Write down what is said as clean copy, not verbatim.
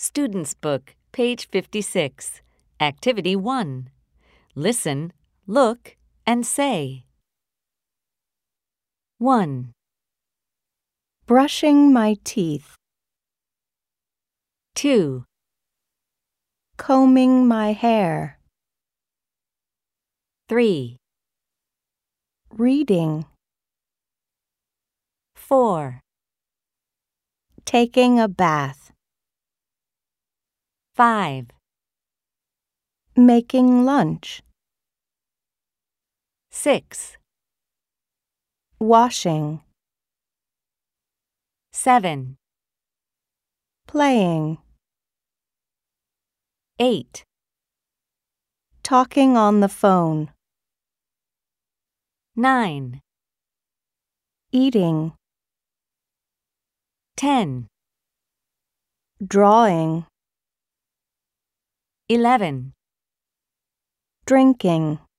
Student's Book, page 56. Activity 1. Listen, look, and say. 1, Brushing my teeth. 2, Combing my hair. 3, Reading. 4, Taking a bath. 5, Making lunch. 6, Washing. 7, Playing. 8, Talking on the phone. 9, Eating. 10, Drawing. 11. Drinking.